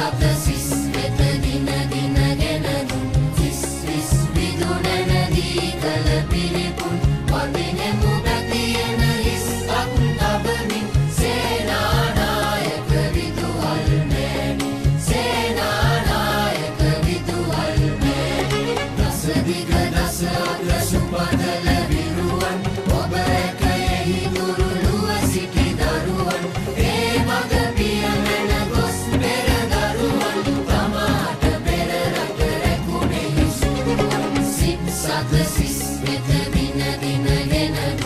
සත සිස් වෙත දින දින ගෙන දුන් සිස් විස් විදුනන දී කල පිරිපුන් වඳිනෙමු බැතියන හිස් අත් තබමින් සේනානායක විදුහල් මෑණි සේනානායක විදුහල් මෑණි දස දිග දස අග සුපදල විරුවන් ඔබ රැකයෙහි දුරුළුව සිටි දරුවන් ඒ මග පියමන ගොස් පෙර දරුවන් තමාට පෙර රට රැකුණෙහි සුරුවන් සිත් සත සිස් වෙත දින දින ගෙන